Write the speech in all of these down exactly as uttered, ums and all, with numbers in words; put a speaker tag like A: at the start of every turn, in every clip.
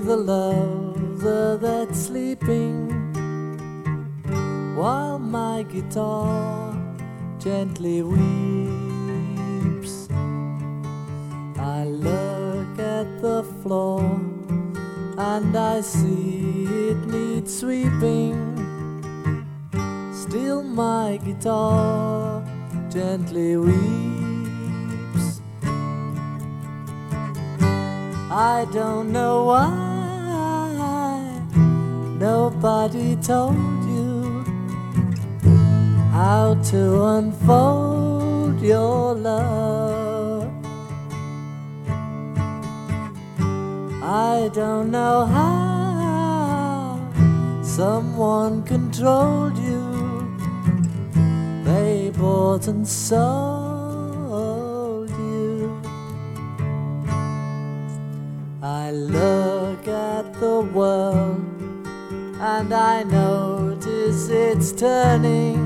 A: the lover that's sleeping, while my guitar gently weeps. I look at the floor and I see it needs sweeping. Still my guitar gently weeps. I don't know why nobody told you how to unfold your love. I don't know how someone controlled you. They bought and sold you. I look at the world and I notice it's turning,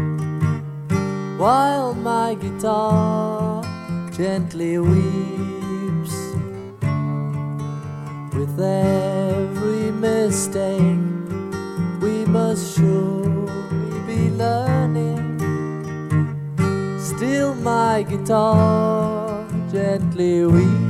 A: while my guitar gently weeps. With every mistake we must surely be learning. Still my guitar gently weeps.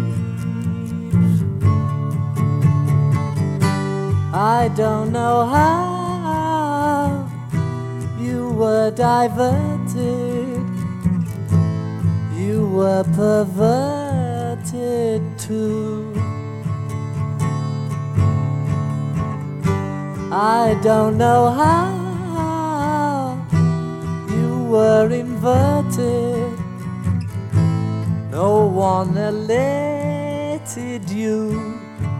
A: I don't know how you were diverted, you were perverted too. I don't know how you were inverted, no one elated you.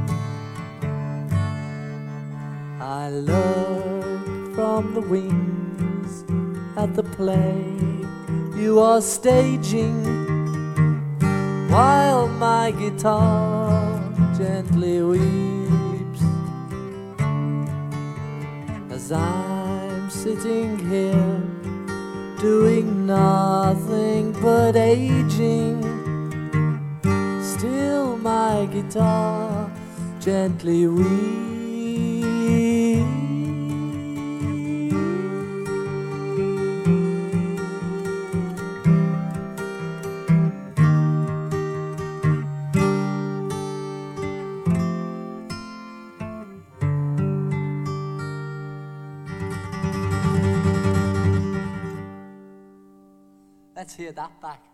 A: I look from the wings at the play you are staging, while my guitar gently weeps. As I'm sitting here doing nothing but aging, still my guitar gently weeps. Let's hear that back.